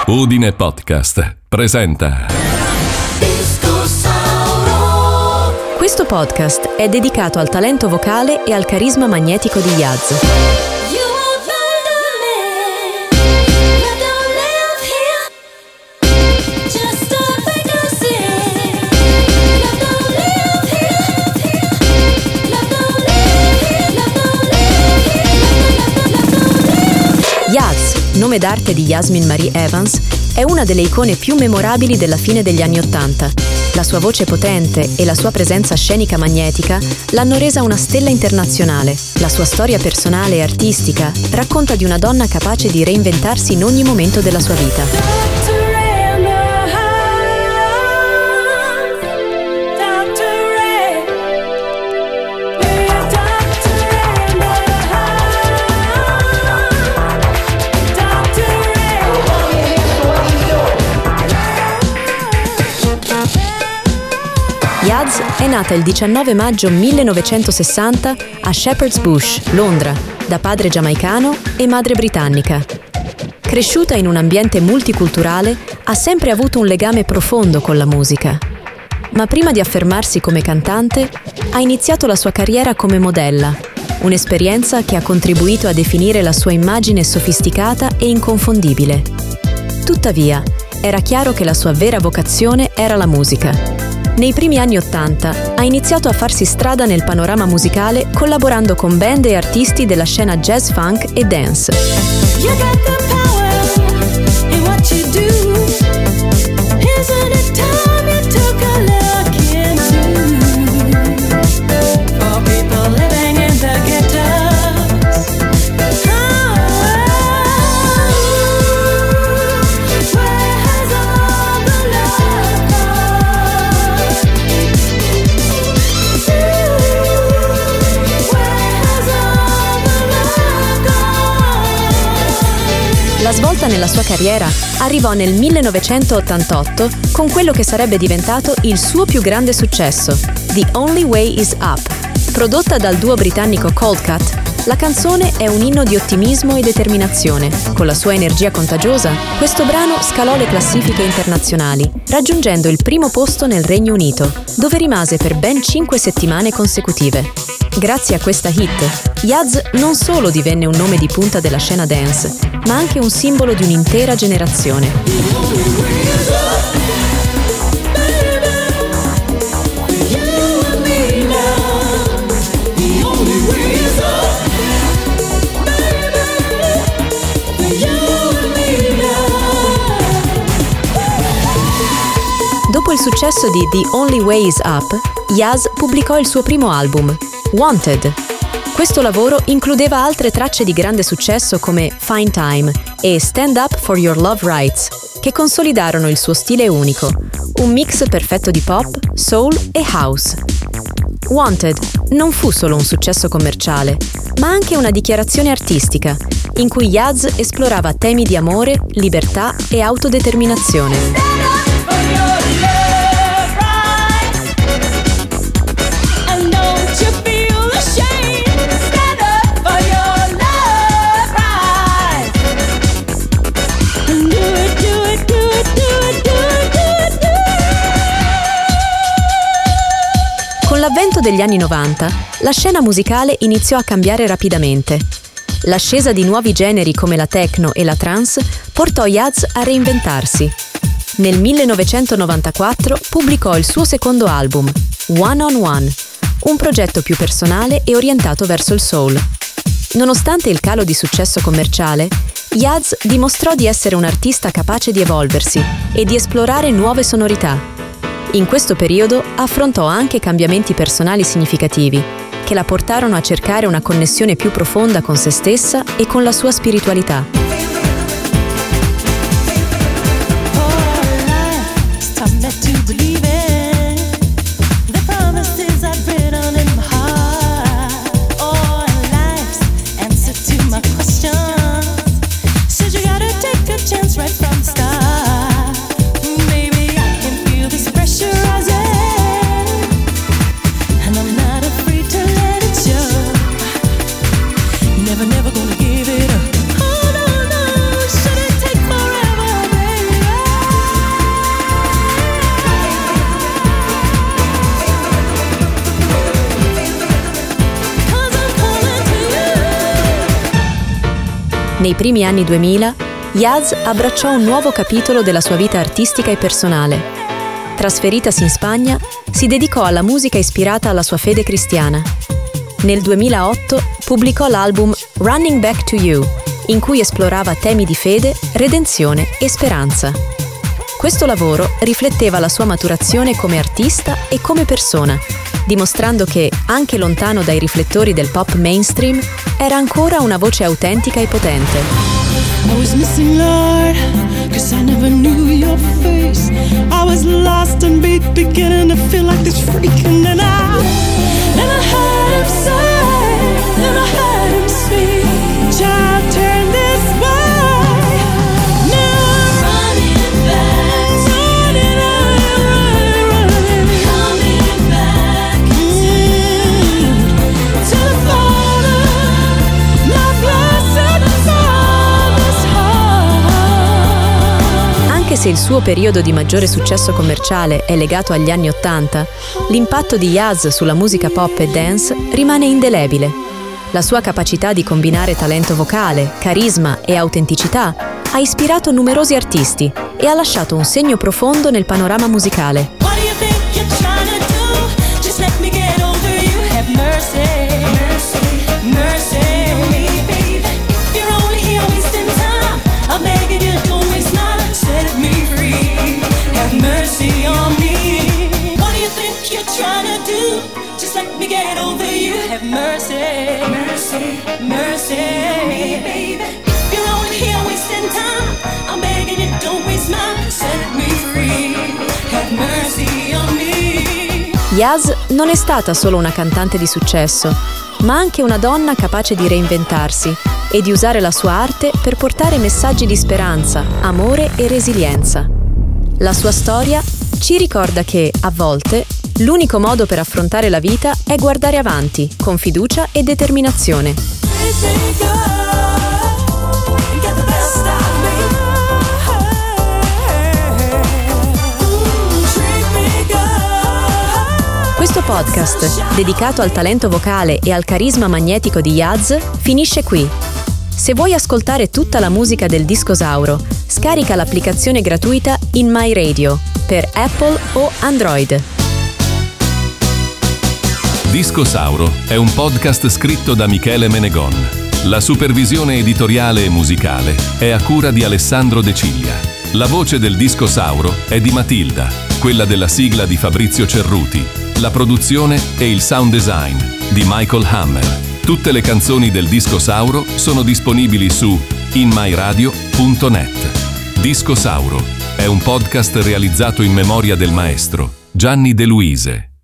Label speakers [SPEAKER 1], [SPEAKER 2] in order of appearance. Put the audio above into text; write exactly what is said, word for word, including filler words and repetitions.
[SPEAKER 1] Udine Podcast presenta
[SPEAKER 2] Questo podcast è dedicato al talento vocale e al carisma magnetico di Yaz. Yaz, nome d'arte di Yasmin Marie Evans, è una delle icone più memorabili della fine degli anni Ottanta. La sua voce potente e la sua presenza scenica magnetica l'hanno resa una stella internazionale. La sua storia personale e artistica racconta di una donna capace di reinventarsi in ogni momento della sua vita. Yaz è nata il diciannove maggio millenovecentosessanta a Shepherd's Bush, Londra, da padre giamaicano e madre britannica. Cresciuta in un ambiente multiculturale, ha sempre avuto un legame profondo con la musica. Ma prima di affermarsi come cantante, ha iniziato la sua carriera come modella, un'esperienza che ha contribuito a definire la sua immagine sofisticata e inconfondibile. Tuttavia, era chiaro che la sua vera vocazione era la musica. Nei primi anni Ottanta ha iniziato a farsi strada nel panorama musicale collaborando con band e artisti della scena jazz, funk e dance. You got the power in what you do. Isn't it time you took a look into for people living in the ghettos? Oh, where has all the love gone? La svolta nella sua carriera arrivò nel millenovecentottantotto con quello che sarebbe diventato il suo più grande successo, The Only Way Is Up. Prodotta dal duo britannico Coldcut, la canzone è un inno di ottimismo e determinazione. Con la sua energia contagiosa, questo brano scalò le classifiche internazionali, raggiungendo il primo posto nel Regno Unito, dove rimase per ben cinque settimane consecutive. Grazie a questa hit, Yaz non solo divenne un nome di punta della scena dance, ma anche un simbolo di un'intera generazione. Dopo il successo di The Only Way Is Up, Yaz pubblicò il suo primo album, Wanted. Questo lavoro includeva altre tracce di grande successo come Fine Time e Stand Up for Your Love Rights, che consolidarono il suo stile unico, un mix perfetto di pop, soul e house. Wanted non fu solo un successo commerciale, ma anche una dichiarazione artistica, in cui Yaz esplorava temi di amore, libertà e autodeterminazione. Con l'avvento degli anni novanta, la scena musicale iniziò a cambiare rapidamente. L'ascesa di nuovi generi come la techno e la trance portò Yaz a reinventarsi. Nel millenovecentonovantaquattro pubblicò il suo secondo album, One on One, un progetto più personale e orientato verso il soul. Nonostante il calo di successo commerciale, Yaz dimostrò di essere un artista capace di evolversi e di esplorare nuove sonorità. In questo periodo affrontò anche cambiamenti personali significativi, che la portarono a cercare una connessione più profonda con se stessa e con la sua spiritualità.
[SPEAKER 3] Never, never gonna give it up. Hold on.
[SPEAKER 2] Nei primi anni duemila, Yaz abbracciò un nuovo capitolo della sua vita artistica e personale. Trasferitasi in Spagna, si dedicò alla musica ispirata alla sua fede cristiana. Nel duemilaotto pubblicò l'album Running Back to You, in cui esplorava temi di fede, redenzione e speranza. Questo lavoro rifletteva la sua maturazione come artista e come persona, dimostrando che, anche lontano dai riflettori del pop mainstream, era ancora una voce autentica e potente.
[SPEAKER 3] I was missing, Lord, 'cause I never knew your face. I was lost and be beginning to feel like this freak, and then I, then I heard him say, then I heard him speak, child, turn this way. Now I'm running back, running, running, running, coming back mm, to the Father, my blessed Father's heart.
[SPEAKER 2] Anche se il suo periodo di maggiore successo commerciale è legato agli anni Ottanta, l'impatto di Yaz sulla musica pop e dance rimane indelebile. La sua capacità di combinare talento vocale, carisma e autenticità ha ispirato numerosi artisti e ha lasciato un segno profondo nel panorama musicale.
[SPEAKER 3] What do you think you're trying to do? Just let me get over you. Have mercy, mercy, mercy on me, baby. If you're only here wasting time, I'm begging you, don't waste my time. Set me free. Have mercy on me. What do you think you're trying to do? Just let me get over you. Have mercy, mercy, mercy on me, baby. If you're only here wasting time, I'm begging you, don't waste my time. Set me free. Have mercy on me.
[SPEAKER 2] Yaz non è stata solo una cantante di successo, ma anche una donna capace di reinventarsi e di usare la sua arte per portare messaggi di speranza, amore e resilienza. La sua storia ci ricorda che, a volte, l'unico modo per affrontare la vita è guardare avanti, con fiducia e determinazione. Questo podcast, dedicato al talento vocale e al carisma magnetico di Yaz, finisce qui. Se vuoi ascoltare tutta la musica del Discosauro, scarica l'applicazione gratuita In My Radio per Apple o Android.
[SPEAKER 1] Discosauro è un podcast scritto da Michele Menegon. La supervisione editoriale e musicale è a cura di Alessandro De Ciglia. La voce del Discosauro è di Matilda, quella della sigla di Fabrizio Cerruti. La produzione e il sound design di Michael Hammer. Tutte le canzoni del Discosauro sono disponibili su in my radio punto net. Discosauro è un podcast realizzato in memoria del maestro Gianni De Luise.